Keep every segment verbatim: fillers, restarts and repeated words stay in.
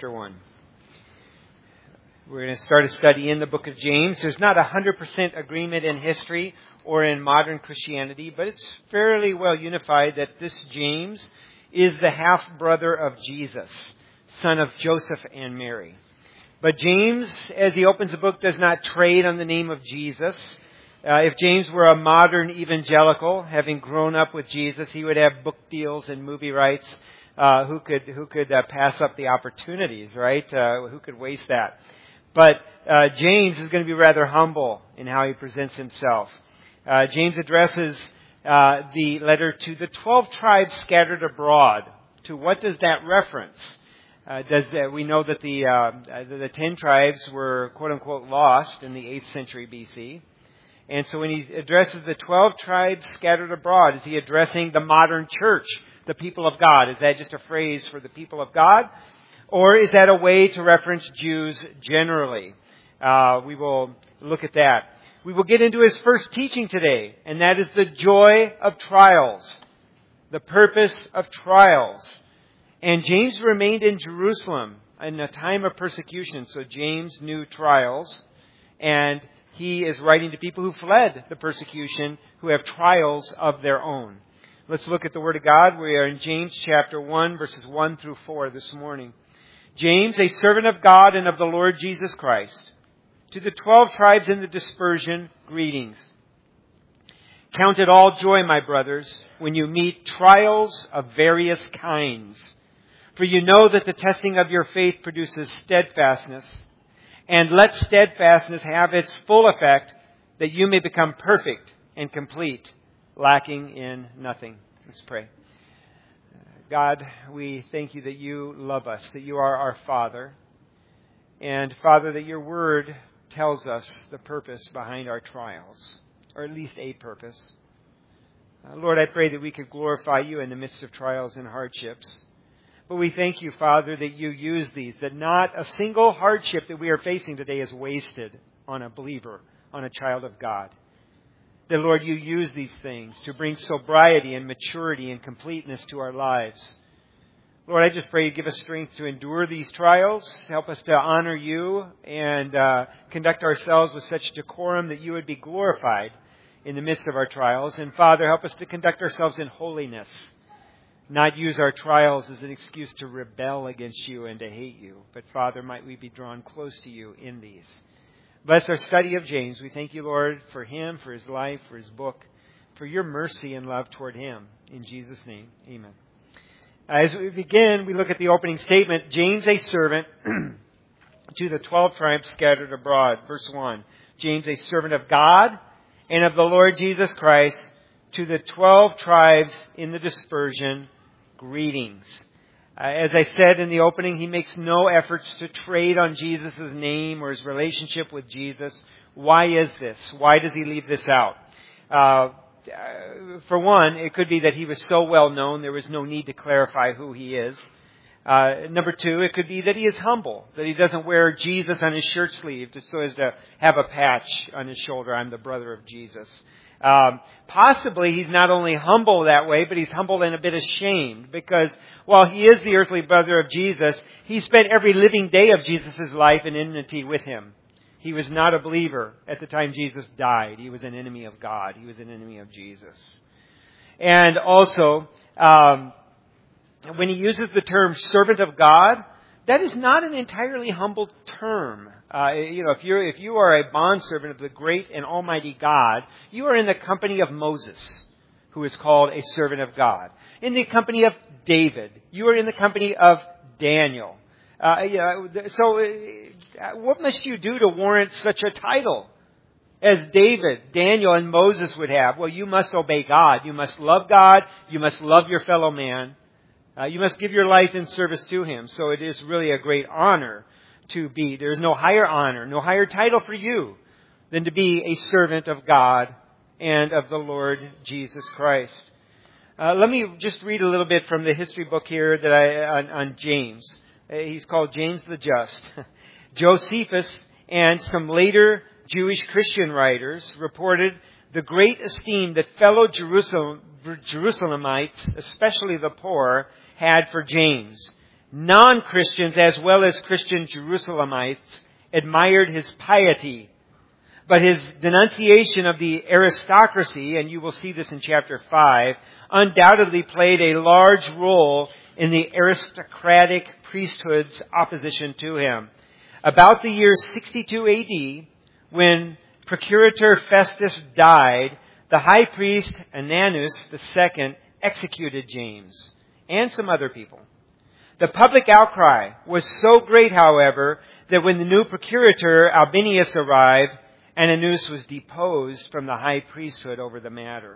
chapter one. We're going to start a study in the book of James. There's not one hundred percent agreement in history or in modern Christianity, but it's fairly well unified that this James is the half-brother of Jesus, son of Joseph and Mary. But James, as he opens the book, does not trade on the name of Jesus. Uh, if James were a modern evangelical, having grown up with Jesus, he would have book deals and movie rights. Uh, who could who could uh, pass up the opportunities, right? Uh, who could waste that? But uh, James is going to be rather humble in how he presents himself. Uh, James addresses uh, the letter to the twelve tribes scattered abroad. To what does that reference? Uh, does uh, we know that the uh, the ten tribes were quote unquote lost in the eighth century B C, and so when he addresses the twelve tribes scattered abroad, is he addressing the modern church, the people of God? Is that just a phrase for the people of God? Or is that a way to reference Jews generally? Uh, we will look at that. We will get into his first teaching today, and that is the joy of trials, the purpose of trials. And James remained in Jerusalem in a time of persecution, so James knew trials, and he is writing to people who fled the persecution, who have trials of their own. Let's look at the Word of God. We are in James chapter one, verses one through four this morning. James, a servant of God and of the Lord Jesus Christ, to the twelve tribes in the dispersion, greetings. Count it all joy, my brothers, when you meet trials of various kinds. For you know that the testing of your faith produces steadfastness. And let steadfastness have its full effect, that you may become perfect and complete, lacking in nothing. Let's pray. God, we thank you that you love us, that you are our Father. And Father, that your word tells us the purpose behind our trials, or at least a purpose. Uh, Lord, I pray that we could glorify you in the midst of trials and hardships. But we thank you, Father, that you use these, that not a single hardship that we are facing today is wasted on a believer, on a child of God. That, Lord, you use these things to bring sobriety and maturity and completeness to our lives. Lord, I just pray you give us strength to endure these trials. Help us to honor you and uh, conduct ourselves with such decorum that you would be glorified in the midst of our trials. And Father, help us to conduct ourselves in holiness. Not use our trials as an excuse to rebel against you and to hate you. But Father, might we be drawn close to you in these. Bless our study of James. We thank you, Lord, for him, for his life, for his book, for your mercy and love toward him. In Jesus' name, amen. As we begin, we look at the opening statement, James, a servant to the twelve tribes scattered abroad. Verse one, James, a servant of God and of the Lord Jesus Christ, to the twelve tribes in the dispersion, greetings. Uh, as I said in the opening, he makes no efforts to trade on Jesus' name or his relationship with Jesus. Why is this? Why does he leave this out? Uh, for one, it could be that he was so well known, there was no need to clarify who he is. Uh, number two, it could be that he is humble, that he doesn't wear Jesus on his shirt sleeve just so as to have a patch on his shoulder, I'm the brother of Jesus. Um, possibly he's not only humble that way, but he's humble and a bit ashamed, because while he is the earthly brother of Jesus, he spent every living day of Jesus' life in enmity with him. He was not a believer at the time Jesus died. He was an enemy of God. He was an enemy of Jesus. And also, um, when he uses the term servant of God, that is not an entirely humble term. Uh, you know, if you're if you are a bondservant of the great and almighty God, you are in the company of Moses, who is called a servant of God. In the company of David, you are in the company of Daniel. Uh, you know, so, uh, what must you do to warrant such a title as David, Daniel, and Moses would have? Well, you must obey God. You must love God. You must love your fellow man. Uh, you must give your life in service to him. So it is really a great honor to be. There is no higher honor, no higher title for you than to be a servant of God and of the Lord Jesus Christ. Uh, let me just read a little bit from the history book here that I on, on James. Uh, he's called James the Just. Josephus and some later Jewish Christian writers reported the great esteem that fellow Jerusalem, Jerusalemites, especially the poor, had for James. Non-Christians as well as Christian Jerusalemites admired his piety. But his denunciation of the aristocracy, and you will see this in chapter five, undoubtedly played a large role in the aristocratic priesthood's opposition to him. About the year sixty-two A D, when Procurator Festus died, the high priest Ananus the Second executed James and some other people. The public outcry was so great, however, that when the new procurator Albinius arrived, Ananus was deposed from the high priesthood over the matter.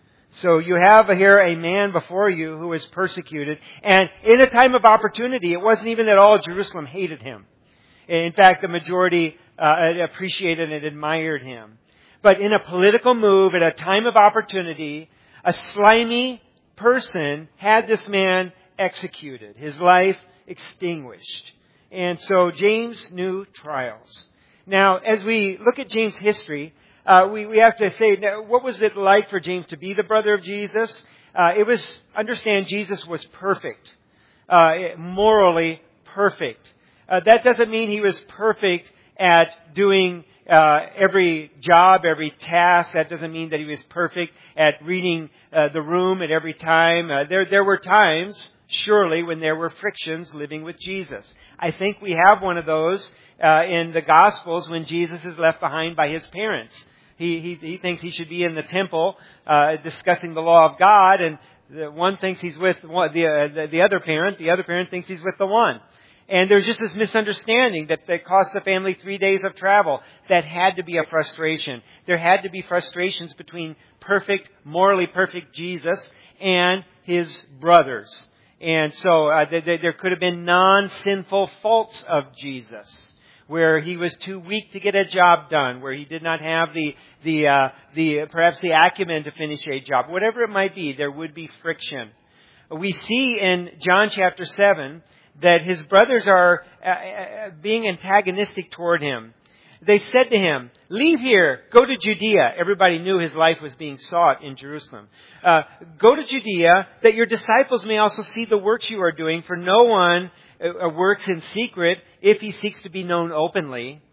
So you have here a man before you who was persecuted, and in a time of opportunity, it wasn't even that all Jerusalem hated him. In fact, the majority uh, appreciated and admired him. But in a political move, at a time of opportunity, a slimy person had this man executed, his life extinguished. And so James knew trials. Now, as we look at James' history, uh, we, we have to say, now, what was it like for James to be the brother of Jesus? Uh, it was, understand, Jesus was perfect, uh, morally perfect. Uh, that doesn't mean he was perfect at doing uh, every job, every task. That doesn't mean that he was perfect at reading uh, the room at every time. Uh, there, there were times, surely, when there were frictions living with Jesus. I think we have one of those uh, in the Gospels when Jesus is left behind by his parents. He, he, he thinks he should be in the temple uh, discussing the law of God, and the one thinks he's with one, the, uh, the the other parent. The other parent thinks he's with the one. And there's just this misunderstanding that, that cost the family three days of travel. That had to be a frustration. There had to be frustrations between perfect, morally perfect Jesus and his brothers. And so uh, th- th- there could have been non-sinful faults of Jesus, where he was too weak to get a job done, where he did not have the the uh, the perhaps the acumen to finish a job. Whatever it might be, there would be friction. We see in John chapter seven that his brothers are uh, being antagonistic toward him. They said to him, "Leave here, go to Judea." Everybody knew his life was being sought in Jerusalem. Uh, go to Judea, that your disciples may also see the works you are doing, for no one uh, works in secret if he seeks to be known openly.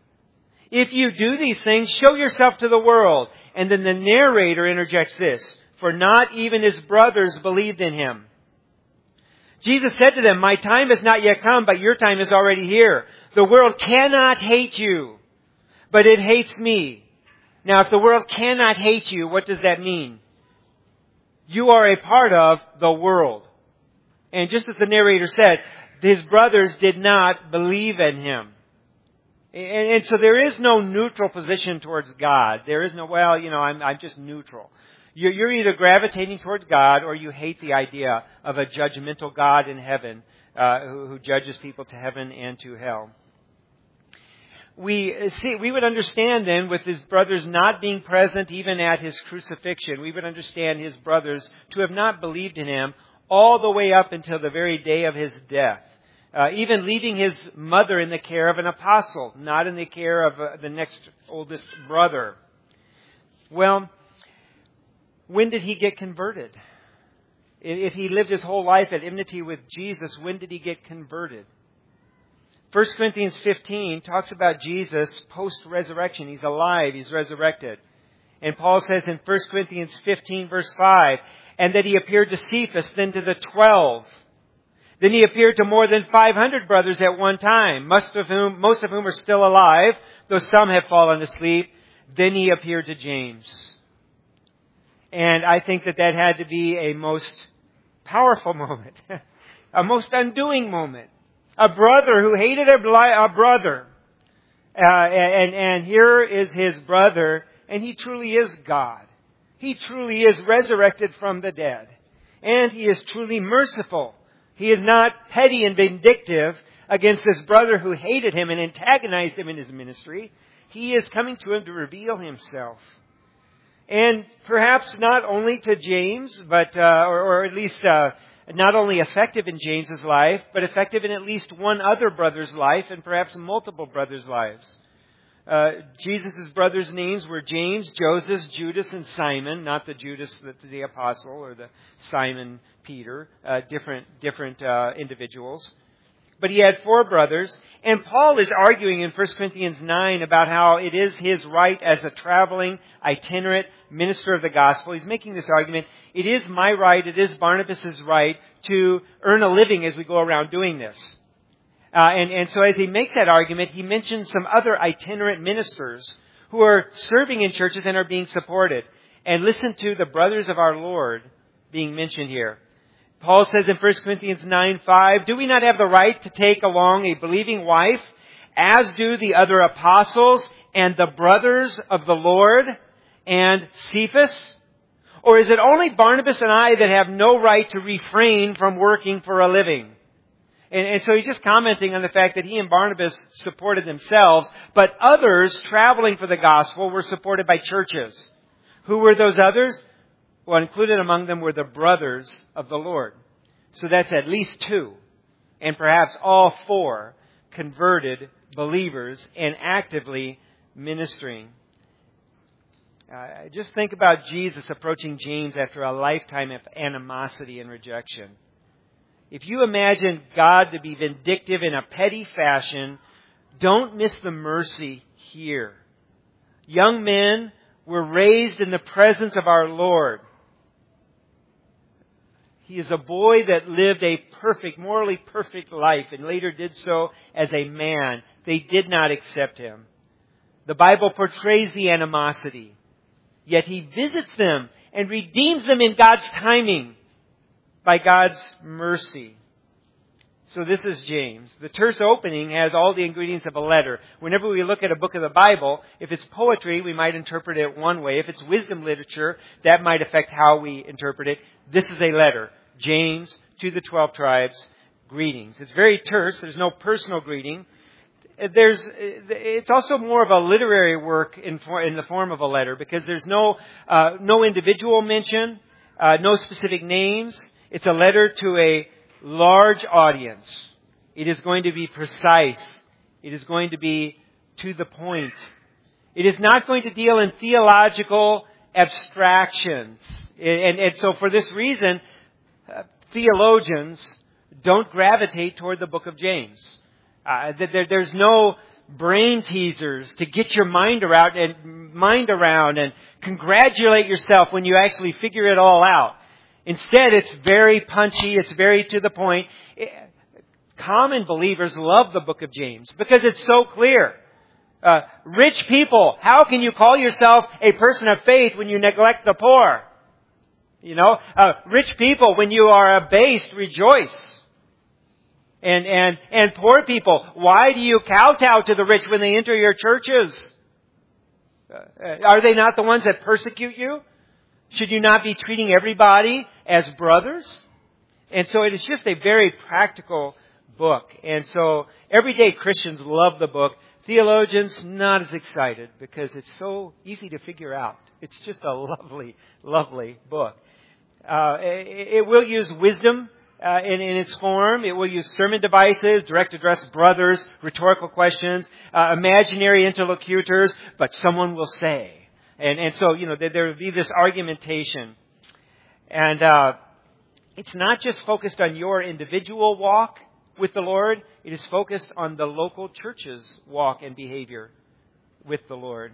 If you do these things, show yourself to the world. And then the narrator interjects this, "For not even his brothers believed in him." Jesus said to them, "My time has not yet come, but your time is already here. The world cannot hate you, but it hates me." Now, if the world cannot hate you, what does that mean? You are a part of the world. And just as the narrator said, his brothers did not believe in him. And, and so there is no neutral position towards God. There is no, well, you know, I'm, I'm just neutral. You're, you're either gravitating towards God or you hate the idea of a judgmental God in heaven uh, who, who judges people to heaven and to hell. We see, we would understand then, with his brothers not being present even at his crucifixion, we would understand his brothers to have not believed in him all the way up until the very day of his death. Uh, even leaving his mother in the care of an apostle, not in the care of uh, the next oldest brother. Well, when did he get converted? If he lived his whole life at enmity with Jesus, when did he get converted? First Corinthians fifteen talks about Jesus post-resurrection. He's alive. He's resurrected. And Paul says in First Corinthians fifteen verse five, "And that he appeared to Cephas, then to the twelve. Then he appeared to more than five hundred brothers at one time, most of whom, most of whom are still alive, though some have fallen asleep. Then he appeared to James." And I think that that had to be a most powerful moment, a most undoing moment. A brother who hated a, a brother. Uh, and, and here is his brother, and he truly is God. He truly is resurrected from the dead. And he is truly merciful. He is not petty and vindictive against this brother who hated him and antagonized him in his ministry. He is coming to him to reveal himself. And perhaps not only to James, but uh, or, or at least uh, not only effective in James's life, but effective in at least one other brother's life, and perhaps multiple brothers' lives. Uh, Jesus' brothers' names were James, Joseph, Judas, and Simon, not the Judas, the, the apostle, or the Simon Peter, uh, different different uh, individuals. but he had four brothers. And Paul is arguing in First Corinthians nine about how it is his right as a traveling, itinerant minister of the gospel. He's making this argument. It is my right, it is Barnabas' right to earn a living as we go around doing this. Uh, and, and so as he makes that argument, he mentions some other itinerant ministers who are serving in churches and are being supported. And listen to the brothers of our Lord being mentioned here. Paul says in First Corinthians nine five, do we not have the right to take along a believing wife, as do the other apostles and the brothers of the Lord and Cephas? Or is it only Barnabas and I that have no right to refrain from working for a living? And, and so he's just commenting on the fact that he and Barnabas supported themselves, but others traveling for the gospel were supported by churches. Who were those others? Well, included among them were the brothers of the Lord. So that's at least two, and perhaps all four converted believers and actively ministering. Uh, just think about Jesus approaching James after a lifetime of animosity and rejection. If you imagine God to be vindictive in a petty fashion, don't miss the mercy here. Young men were raised in the presence of our Lord. He is a boy that lived a perfect, morally perfect life and later did so as a man. They did not accept him. The Bible portrays the animosity. Yet he visits them and redeems them in God's timing by God's mercy. So this is James. The terse opening has all the ingredients of a letter. Whenever we look at a book of the Bible, if it's poetry, we might interpret it one way. If it's wisdom literature, that might affect how we interpret it. This is a letter. James to the twelve tribes, greetings. It's very terse. There's no personal greeting. There's, it's also more of a literary work in, for, in the form of a letter because there's no, uh, no individual mention, uh, no specific names. It's a letter to a large audience. It is going to be precise. It is going to be to the point. It is not going to deal in theological abstractions. And, and so for this reason, uh, theologians don't gravitate toward the book of James. Uh, there, there's no brain teasers to get your mind around and mind around and congratulate yourself when you actually figure it all out. Instead, it's very punchy. It's very to the point. It, common believers love the book of James because it's so clear. Uh, rich people, how can you call yourself a person of faith when you neglect the poor? You know, uh, rich people, when you are abased, rejoice. And, and, and poor people, why do you kowtow to the rich when they enter your churches? Uh, are they not the ones that persecute you? Should you not be treating everybody as brothers? And so it is just a very practical book. And so everyday Christians love the book. Theologians, not as excited because it's so easy to figure out. It's just a lovely, lovely book. Uh, it, it will use wisdom uh, in, in its form. It will use sermon devices, direct address brothers, rhetorical questions, uh, imaginary interlocutors, but someone will say. And, and so, you know, there, there will be this argumentation. And uh, it's not just focused on your individual walk with the Lord. It is focused on the local church's walk and behavior with the Lord.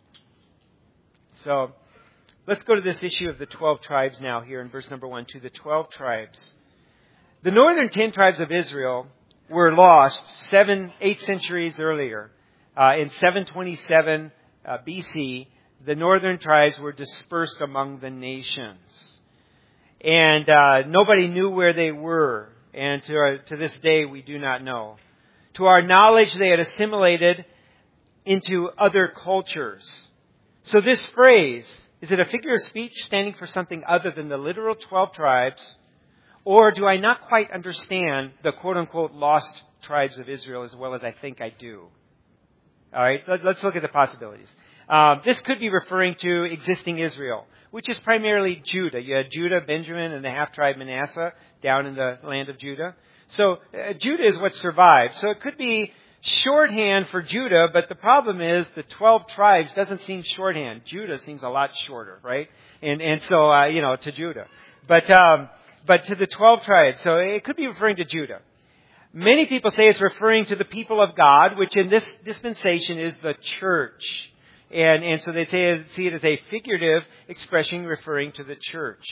So let's go to this issue of the twelve tribes now here in verse number one. To the twelve tribes. The northern ten tribes of Israel were lost seven, eight centuries earlier. Uh, in seven twenty-seven uh, B C, the northern tribes were dispersed among the nations. And uh, nobody knew where they were. And to, our, to this day, we do not know. To our knowledge, they had assimilated into other cultures. So this phrase, is it a figure of speech standing for something other than the literal twelve tribes? Or do I not quite understand the quote-unquote lost tribes of Israel as well as I think I do? All right, let's look at the possibilities. Um, this could be referring to existing Israel, which is primarily Judah. You had Judah, Benjamin, and the half-tribe Manasseh down in the land of Judah. So uh, Judah is what survived. So it could be shorthand for Judah, but the problem is the twelve tribes doesn't seem shorthand. Judah seems a lot shorter, right? And and so, uh, you know, to Judah. But um, but to the twelve tribes. So it could be referring to Judah. Many people say it's referring to the people of God, which in this dispensation is the church. And, and so they say, see it as a figurative expression referring to the church.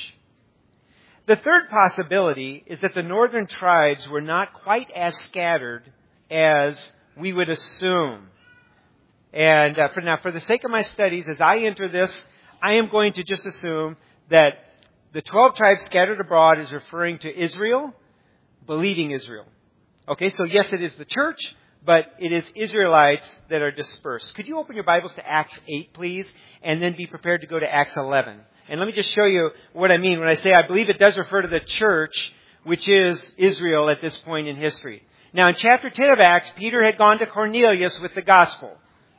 The third possibility is that the northern tribes were not quite as scattered as we would assume. And uh, for now, for the sake of my studies, as I enter this, I am going to just assume that the twelve tribes scattered abroad is referring to Israel, believing Israel. Okay, so yes, it is the church, but it is Israelites that are dispersed. Could you open your Bibles to Acts eight, please, and then be prepared to go to Acts eleven. And let me just show you what I mean when I say I believe it does refer to the church, which is Israel at this point in history. Now, in chapter ten of Acts, Peter had gone to Cornelius with the gospel.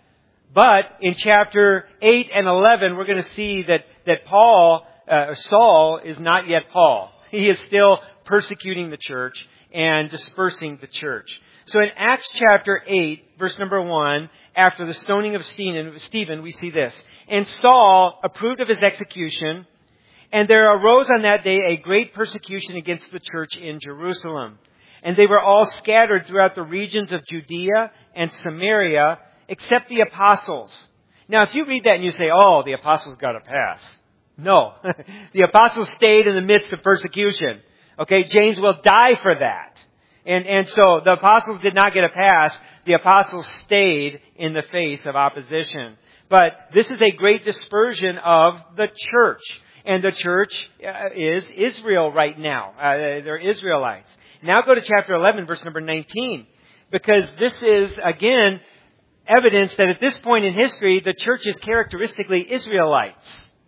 But in chapter eight and eleven, we're going to see that, that Paul, uh, Saul is not yet Paul. He is still persecuting the church and dispersing the church. So in Acts chapter eight, verse number one, after the stoning of Stephen, we see this. And Saul approved of his execution, and there arose on that day a great persecution against the church in Jerusalem. And they were all scattered throughout the regions of Judea and Samaria, except the apostles. Now, if you read that and you say, oh, the apostles got a pass. No. The apostles stayed in the midst of persecution. Okay, James will die for that. And, and so the apostles did not get a pass. The apostles stayed in the face of opposition. But this is a great dispersion of the church. And the church uh, is Israel right now. Uh, they're Israelites. Now go to chapter eleven, verse number nineteen. Because this is, again, evidence that at this point in history, the church is characteristically Israelites.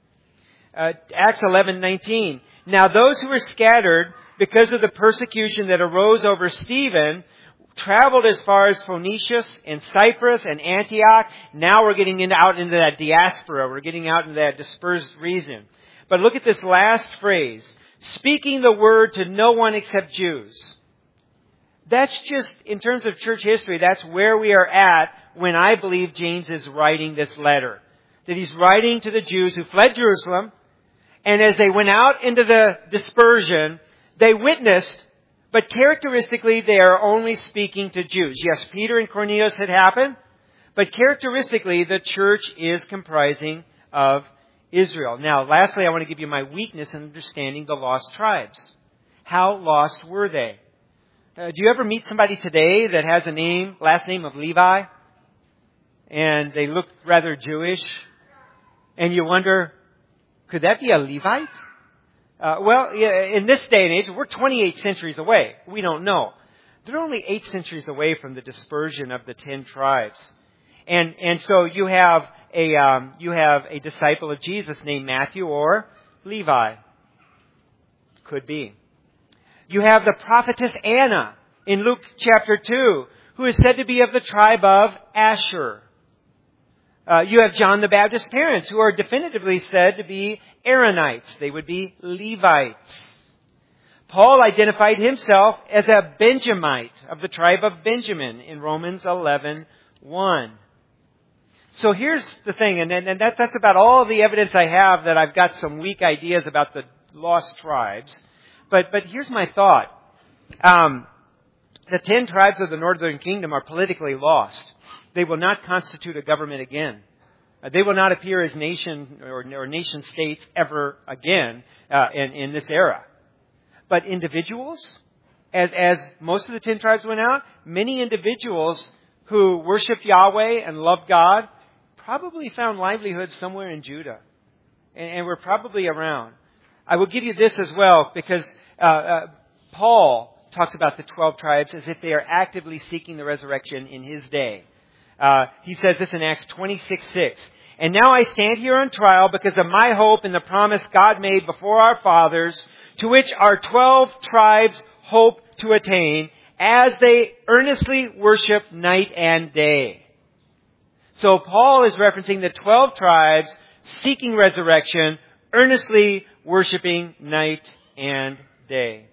Uh, Acts eleven nineteen. Now those who were scattered because of the persecution that arose over Stephen traveled as far as Phoenicia and Cyprus and Antioch. Now we're getting into, out into that diaspora. We're getting out into that dispersed region. But look at this last phrase. Speaking the word to no one except Jews. That's just, in terms of church history, that's where we are at when I believe James is writing this letter. That he's writing to the Jews who fled Jerusalem. And as they went out into the dispersion, they witnessed, but characteristically, they are only speaking to Jews. Yes, Peter and Cornelius had happened, but characteristically, the church is comprising of Israel. Now, lastly, I want to give you my weakness in understanding the lost tribes. How lost were they? Uh, do you ever meet somebody today that has a name, last name of Levi, and they look rather Jewish, and you wonder, could that be a Levite? Uh, well, in this day and age, we're twenty-eight centuries away. We don't know. They're only eight centuries away from the dispersion of the ten tribes. And, and so you have a, um, you have a disciple of Jesus named Matthew or Levi. Could be. You have the prophetess Anna in Luke chapter two, who is said to be of the tribe of Asher. Uh, you have John the Baptist's parents, who are definitively said to be Aaronites. They would be Levites. Paul identified himself as a Benjamite of the tribe of Benjamin in Romans eleven one. So here's the thing, and, and that's, that's about all the evidence I have that I've got some weak ideas about the lost tribes. But, but here's my thought. Um, the ten tribes of the northern kingdom are politically lost. They will not constitute a government again. Uh, they will not appear as nation or, or nation states ever again uh, in, in this era. But individuals, as, as most of the ten tribes went out, many individuals who worshiped Yahweh and loved God probably found livelihood somewhere in Judah. And, and were probably around. I will give you this as well, because uh, uh, Paul talks about the twelve tribes as if they are actively seeking the resurrection in his day. Uh, he says this in Acts twenty-six six. And now I stand here on trial because of my hope in the promise God made before our fathers, to which our twelve tribes hope to attain, as they earnestly worship night and day. So Paul is referencing the twelve tribes seeking resurrection, earnestly worshiping night and day.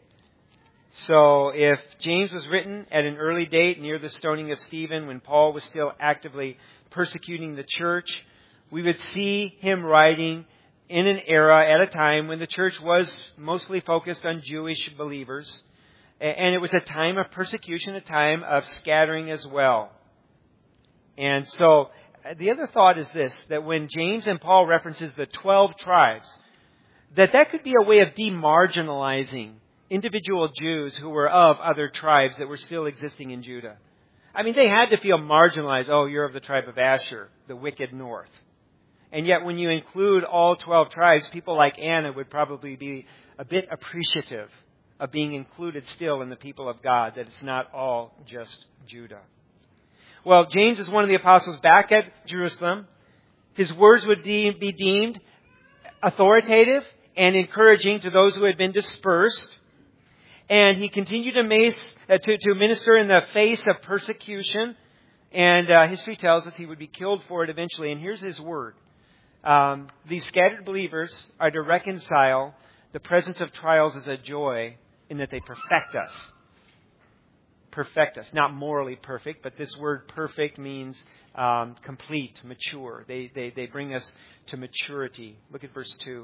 So if James was written at an early date near the stoning of Stephen, when Paul was still actively persecuting the church, we would see him writing in an era at a time when the church was mostly focused on Jewish believers. And it was a time of persecution, a time of scattering as well. And so the other thought is this, that when James and Paul references the twelve tribes, that that could be a way of demarginalizing individual Jews who were of other tribes that were still existing in Judah. I mean, they had to feel marginalized. Oh, you're of the tribe of Asher, the wicked north. And yet when you include all twelve tribes, people like Anna would probably be a bit appreciative of being included still in the people of God, that it's not all just Judah. Well, James is one of the apostles back at Jerusalem. His words would de- be deemed authoritative and encouraging to those who had been dispersed. And he continued to, mace, uh, to, to minister in the face of persecution. And uh, history tells us he would be killed for it eventually. And here's his word. Um, these scattered believers are to reconcile the presence of trials as a joy in that they perfect us. Perfect us. Not morally perfect, but this word perfect means um, complete, mature. They, they, they bring us to maturity. Look at verse two.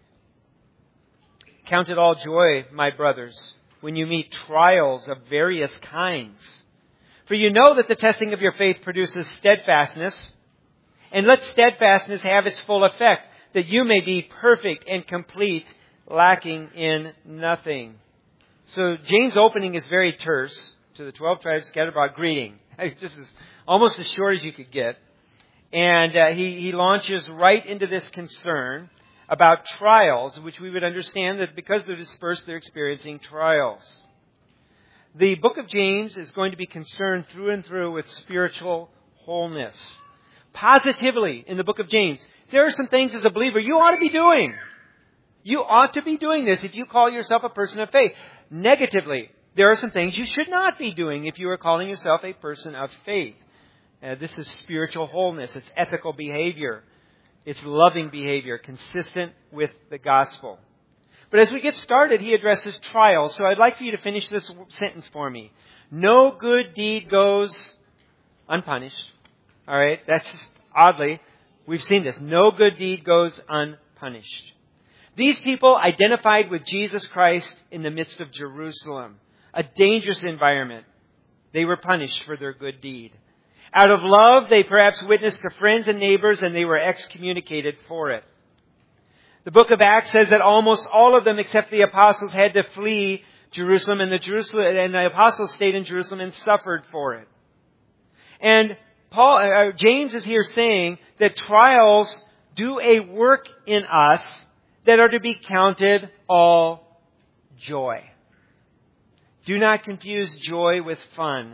Count it all joy, my brothers, when you meet trials of various kinds. For you know that the testing of your faith produces steadfastness. And let steadfastness have its full effect, that you may be perfect and complete, lacking in nothing. So James' opening is very terse. To the twelve tribes scattered abroad, greeting. This is almost as short as you could get. And uh, he, he launches right into this concern about trials, which we would understand that because they're dispersed, they're experiencing trials. The book of James is going to be concerned through and through with spiritual wholeness. Positively, in the book of James, there are some things as a believer you ought to be doing. You ought to be doing this if you call yourself a person of faith. Negatively, there are some things you should not be doing if you are calling yourself a person of faith. Uh, this is spiritual wholeness. It's ethical behavior. It's loving behavior consistent with the gospel. But as we get started, he addresses trials. So I'd like for you to finish this sentence for me. No good deed goes unpunished. All right? That's just, oddly, we've seen this. No good deed goes unpunished. These people identified with Jesus Christ in the midst of Jerusalem. A dangerous environment. They were punished for their good deed. Out of love, they perhaps witnessed to friends and neighbors, and they were excommunicated for it. The book of Acts says that almost all of them, except the apostles, had to flee Jerusalem, and the Jerusalem and the apostles stayed in Jerusalem and suffered for it. And Paul, uh, James is here saying that trials do a work in us that are to be counted all joy. Do not confuse joy with fun.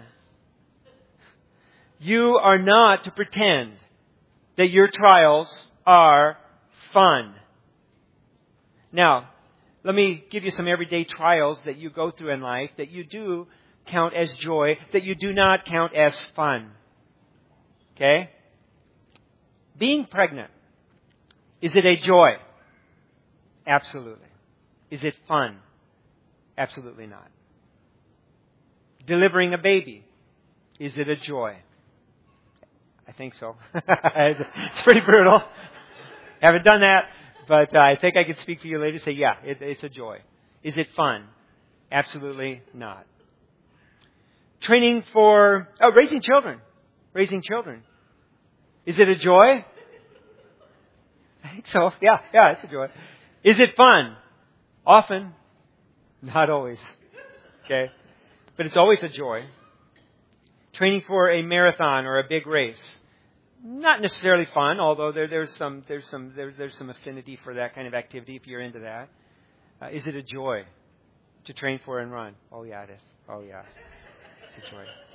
You are not to pretend that your trials are fun. Now, let me give you some everyday trials that you go through in life that you do count as joy, that you do not count as fun. Okay? Being pregnant. Is it a joy? Absolutely. Is it fun? Absolutely not. Delivering a baby. Is it a joy? I think so. It's pretty brutal. Haven't done that, but uh, I think I could speak for you later and say, yeah, it, it's a joy. Is it fun? Absolutely not. Training for, oh, raising children. Raising children. Is it a joy? I think so. Yeah, yeah, it's a joy. Is it fun? Often. Not always. Okay? But it's always a joy. Training for a marathon or a big race. Not necessarily fun, although there, there's some there's some there, there's some affinity for that kind of activity if you're into that. Uh, is it a joy to train for and run? Oh yeah, it is. Oh yeah, it's a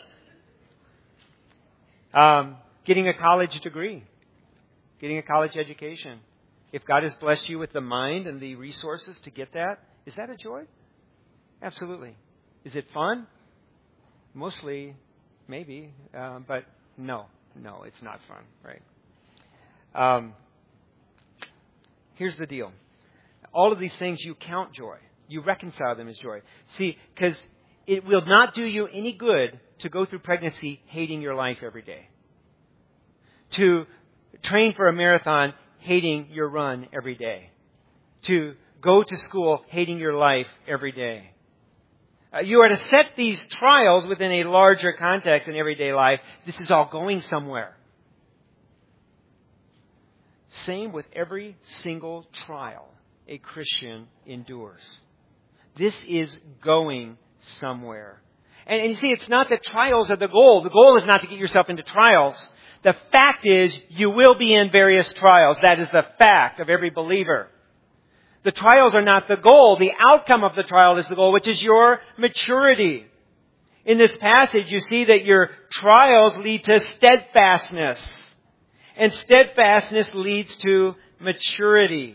joy. Um, getting a college degree, getting a college education. If God has blessed you with the mind and the resources to get that, is that a joy? Absolutely. Is it fun? Mostly. Maybe, um, but no, no, it's not fun, right? Um, here's the deal. All of these things you count joy. You reconcile them as joy. See, because it will not do you any good to go through pregnancy hating your life every day. To train for a marathon hating your run every day. To go to school hating your life every day. Uh, you are to set these trials within a larger context in everyday life. This is all going somewhere. Same with every single trial a Christian endures. This is going somewhere. And, and you see, it's not that trials are the goal. The goal is not to get yourself into trials. The fact is, you will be in various trials. That is the fact of every believer. The trials are not the goal. The outcome of the trial is the goal, which is your maturity. In this passage, you see that your trials lead to steadfastness. And steadfastness leads to maturity.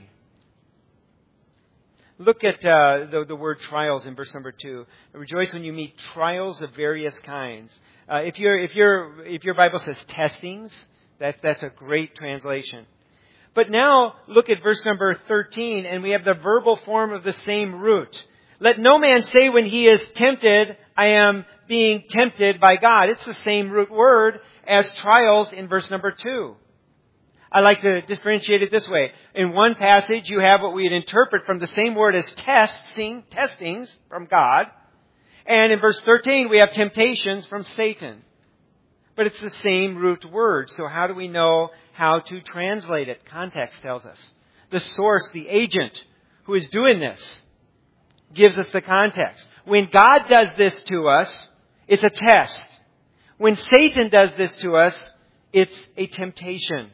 Look at uh, the, the word trials in verse number two. Rejoice when you meet trials of various kinds. Uh, if, your if, your if your Bible says testings, that, that's a great translation. But now, look at verse number thirteen, and we have the verbal form of the same root. Let no man say when he is tempted, I am being tempted by God. It's the same root word as trials in verse number two. I like to differentiate it this way. In one passage, you have what we'd interpret from the same word as testing, testings from God. And in verse thirteen, we have temptations from Satan. But it's the same root word. So how do we know how to translate it? Context tells us. The source, the agent who is doing this, gives us the context. When God does this to us, it's a test. When Satan does this to us, it's a temptation.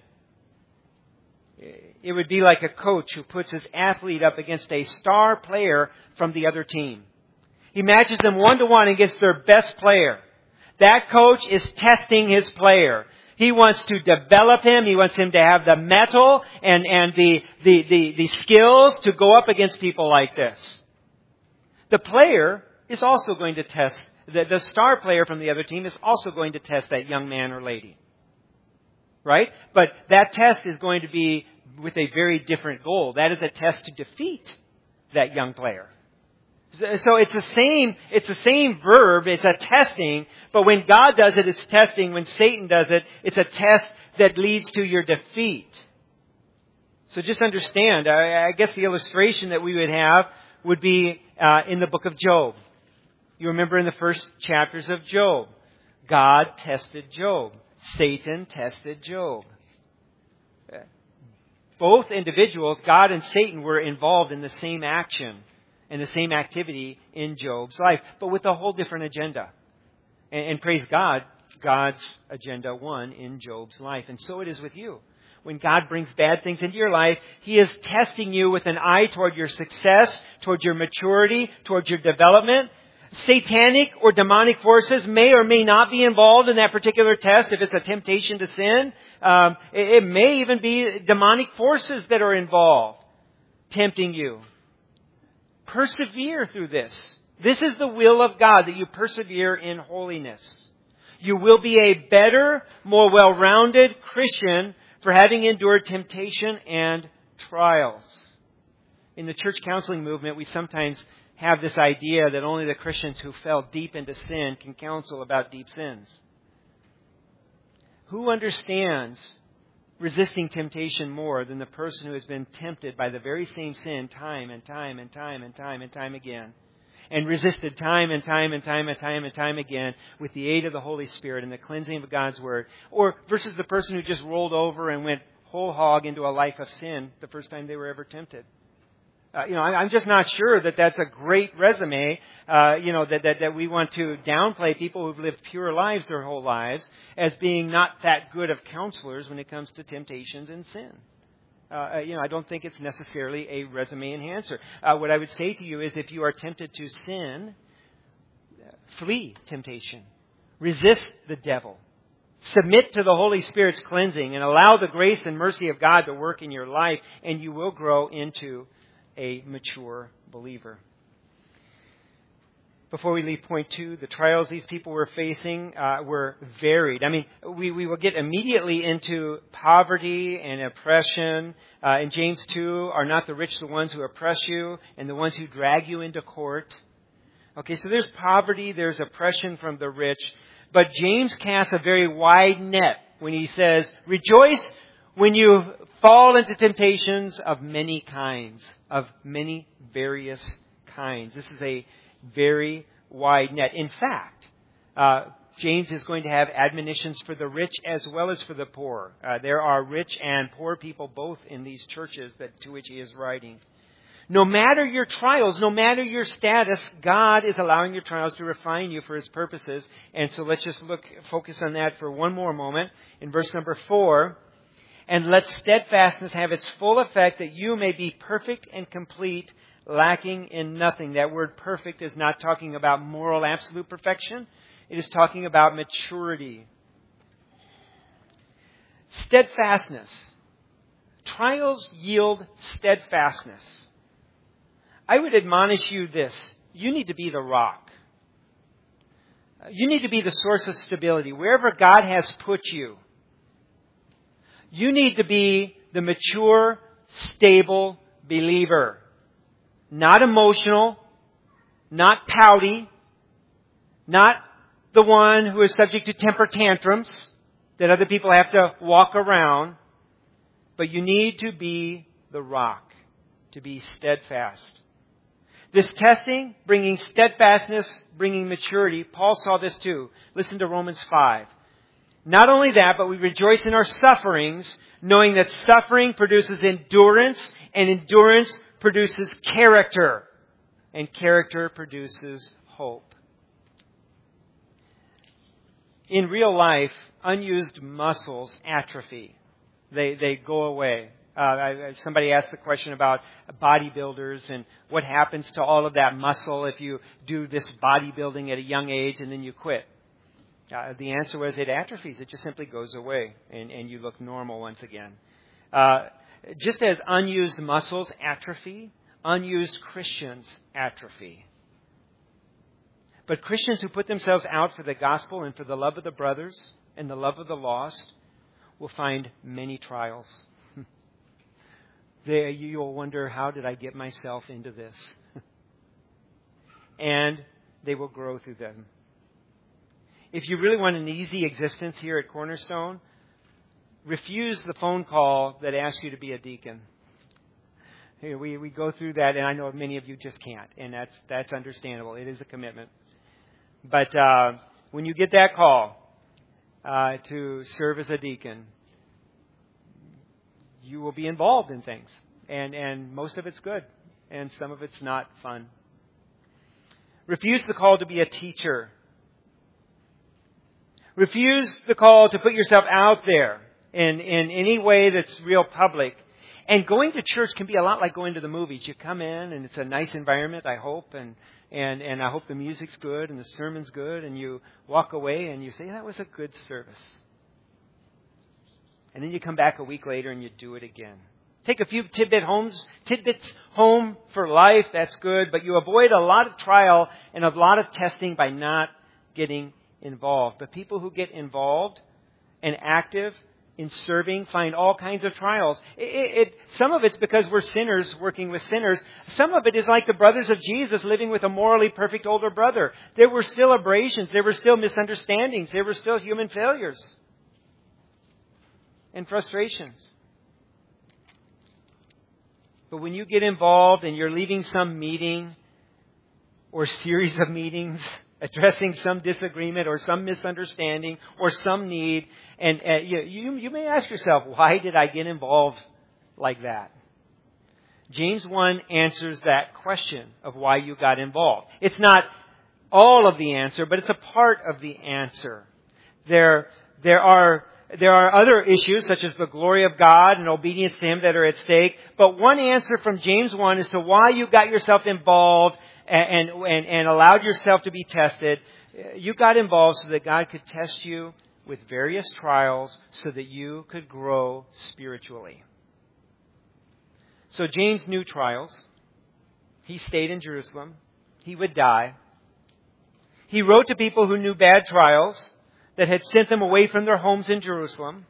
It would be like a coach who puts his athlete up against a star player from the other team. He matches them one-to-one against their best player. That coach is testing his player. He wants to develop him. He wants him to have the mettle and, and the, the, the, the skills to go up against people like this. The player is also going to test, the, the star player from the other team is also going to test that young man or lady. Right? But that test is going to be with a very different goal. That is a test to defeat that young player. So it's the same, it's the same verb, it's a testing, but when God does it, it's testing. When Satan does it, it's a test that leads to your defeat. So just understand, I, I guess the illustration that we would have would be uh, in the book of Job. You remember in the first chapters of Job, God tested Job. Satan tested Job. Both individuals, God and Satan, were involved in the same action and the same activity in Job's life, but with a whole different agenda. And, and praise God, God's agenda won in Job's life. And so it is with you. When God brings bad things into your life, He is testing you with an eye toward your success, toward your maturity, toward your development. Satanic or demonic forces may or may not be involved in that particular test. If it's a temptation to sin, um, it, it may even be demonic forces that are involved, tempting you. Persevere through this. This is the will of God, that you persevere in holiness. You will be a better, more well-rounded Christian for having endured temptation and trials. In the church counseling movement, we sometimes have this idea that only the Christians who fell deep into sin can counsel about deep sins. Who understands resisting temptation more than the person who has been tempted by the very same sin time and time and time and time and time again, and resisted time and time and time and time and time again with the aid of the Holy Spirit and the cleansing of God's Word, or versus the person who just rolled over and went whole hog into a life of sin the first time they were ever tempted? Uh, you know, I, I'm just not sure that that's a great resume, uh, you know, that, that, that we want to downplay people who've lived pure lives their whole lives as being not that good of counselors when it comes to temptations and sin. Uh, you know, I don't think it's necessarily a resume enhancer. Uh, what I would say to you is if you are tempted to sin, flee temptation. Resist the devil. Submit to the Holy Spirit's cleansing and allow the grace and mercy of God to work in your life, and you will grow into a mature believer. Before we leave point two, the trials these people were facing uh, were varied. I mean, we, we will get immediately into poverty and oppression. Uh, in James two, are not the rich the ones who oppress you and the ones who drag you into court? Okay, so there's poverty, there's oppression from the rich. But James casts a very wide net when he says, rejoice when you fall into temptations of many kinds, of many various kinds. This is a very wide net. In fact, uh, James is going to have admonitions for the rich as well as for the poor. Uh, there are rich and poor people both in these churches that to which he is writing. No matter your trials, no matter your status, God is allowing your trials to refine you for His purposes. And so let's just look, focus on that for one more moment. In verse number four, and let steadfastness have its full effect, that you may be perfect and complete, lacking in nothing. That word perfect is not talking about moral absolute perfection. It is talking about maturity. Steadfastness. Trials yield steadfastness. I would admonish you this. You need to be the rock. You need to be the source of stability. Wherever God has put you, you need to be the mature, stable believer. Not emotional, not pouty, not the one who is subject to temper tantrums that other people have to walk around. But you need to be the rock, to be steadfast. This testing, bringing steadfastness, bringing maturity, Paul saw this too. Listen to Romans five. Not only that, but we rejoice in our sufferings, knowing that suffering produces endurance, and endurance produces character, and character produces hope. In real life, unused muscles atrophy. They, they go away. Uh, I, somebody asked the question about bodybuilders and what happens to all of that muscle if you do this bodybuilding at a young age and then you quit. Uh, the answer was it atrophies. It just simply goes away and, and you look normal once again. Uh, just as unused muscles atrophy, unused Christians atrophy. But Christians who put themselves out for the gospel and for the love of the brothers and the love of the lost will find many trials. There you'll wonder, how did I get myself into this? And they will grow through them. If you really want an easy existence here at Cornerstone, refuse the phone call that asks you to be a deacon. Here, we, we go through that, and I know many of you just can't, and that's that's understandable. It is a commitment. But uh, when you get that call uh, to serve as a deacon, you will be involved in things. And, and most of it's good. And some of it's not fun. Refuse the call to be a teacher. Refuse the call to put yourself out there in, in any way that's real public. And going to church can be a lot like going to the movies. You come in and it's a nice environment, I hope. And, and, and I hope the music's good and the sermon's good. And you walk away and you say, that was a good service. And then you come back a week later and you do it again. Take a few tidbit homes, tidbits home for life. That's good. But you avoid a lot of trial and a lot of testing by not getting involved. But people who get involved and active in serving find all kinds of trials. It, it, it, some of it's because we're sinners working with sinners. Some of it is like the brothers of Jesus living with a morally perfect older brother. There were still abrasions. There were still misunderstandings. There were still human failures and frustrations. But when you get involved and you're leaving some meeting or series of meetings, addressing some disagreement or some misunderstanding or some need, and uh, you, you, you may ask yourself, why did I get involved like that? James one answers that question of why you got involved. It's not all of the answer, but it's a part of the answer. There, there are There are other issues such as the glory of God and obedience to Him that are at stake. But one answer from James one as to why you got yourself involved and, and, and allowed yourself to be tested. You got involved so that God could test you with various trials so that you could grow spiritually. So James knew trials. He stayed in Jerusalem. He would die. He wrote to people who knew bad trials that had sent them away from their homes in Jerusalem.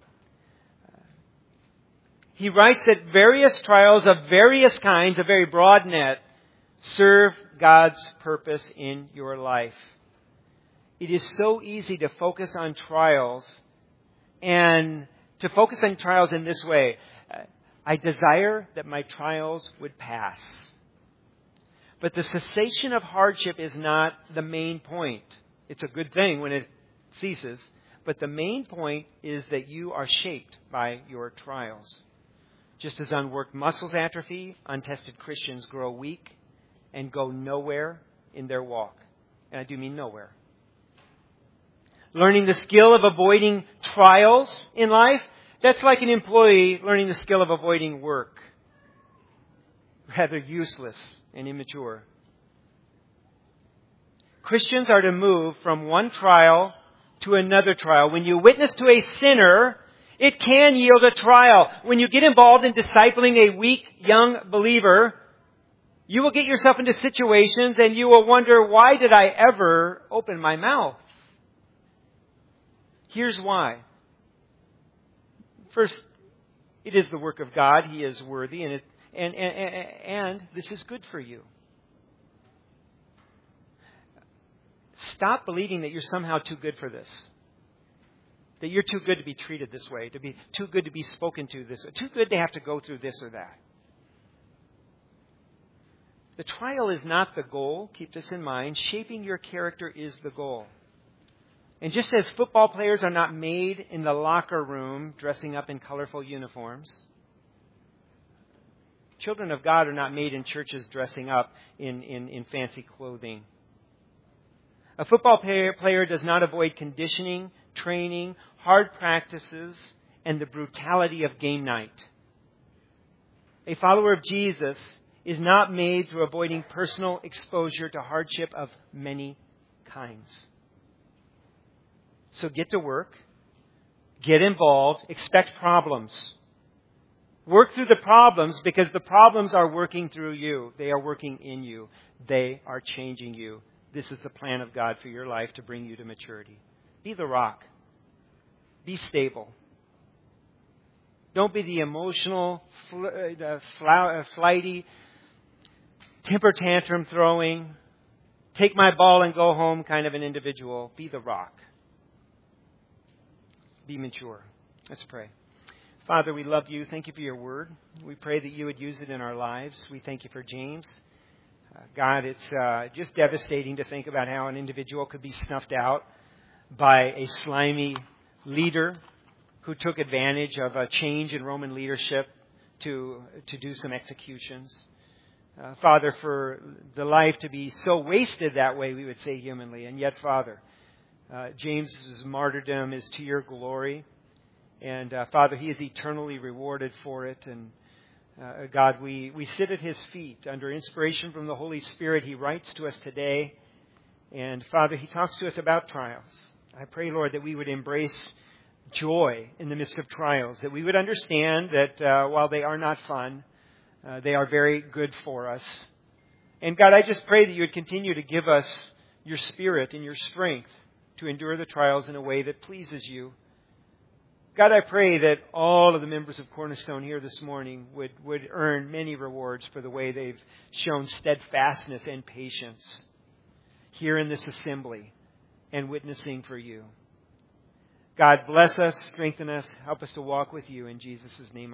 He writes that various trials of various kinds, a very broad net, serve God's purpose in your life. It is so easy to focus on trials and to focus on trials in this way. I desire that my trials would pass. But the cessation of hardship is not the main point. It's a good thing when it ceases. But the main point is that you are shaped by your trials. Just as unworked muscles atrophy, untested Christians grow weak and go nowhere in their walk. And I do mean nowhere. Learning the skill of avoiding trials in life, that's like an employee learning the skill of avoiding work. Rather useless and immature. Christians are to move from one trial to another trial. When you witness to a sinner, it can yield a trial. When you get involved in discipling a weak young believer, you will get yourself into situations and you will wonder, why did I ever open my mouth? Here's why. First, it is the work of God. He is worthy, and it, and, and, and this is good for you. Stop believing that you're somehow too good for this. That you're too good to be treated this way, to be too good to be spoken to this way, too good to have to go through this or that. The trial is not the goal. Keep this in mind. Shaping your character is the goal. And just as football players are not made in the locker room dressing up in colorful uniforms, children of God are not made in churches dressing up in, in, in fancy clothing. A football player, player does not avoid conditioning, training, hard practices, and the brutality of game night. A follower of Jesus is not made through avoiding personal exposure to hardship of many kinds. So get to work, get involved, expect problems. Work through the problems because the problems are working through you. They are working in you. They are changing you. This is the plan of God for your life to bring you to maturity. Be the rock. Be stable. Don't be the emotional, fl- uh, fl- uh, flighty, temper tantrum throwing, take my ball and go home kind of an individual. Be the rock. Be mature. Let's pray. Father, we love you. Thank you for your word. We pray that you would use it in our lives. We thank you for James. Uh, God, it's uh, just devastating to think about how an individual could be snuffed out by a slimy leader who took advantage of a change in Roman leadership to, to do some executions. Uh, Father, for the life to be so wasted that way, we would say humanly. And yet, Father, Uh, James's martyrdom is to your glory. And uh, Father, he is eternally rewarded for it. And uh, God, we, we sit at his feet under inspiration from the Holy Spirit. He writes to us today. And Father, he talks to us about trials. I pray, Lord, that we would embrace joy in the midst of trials. That we would understand that uh, while they are not fun, uh, they are very good for us. And God, I just pray that you would continue to give us your spirit and your strength to endure the trials in a way that pleases you. God, I pray that all of the members of Cornerstone here this morning would, would earn many rewards for the way they've shown steadfastness and patience here in this assembly and witnessing for you. God, bless us, strengthen us, help us to walk with you in Jesus' name.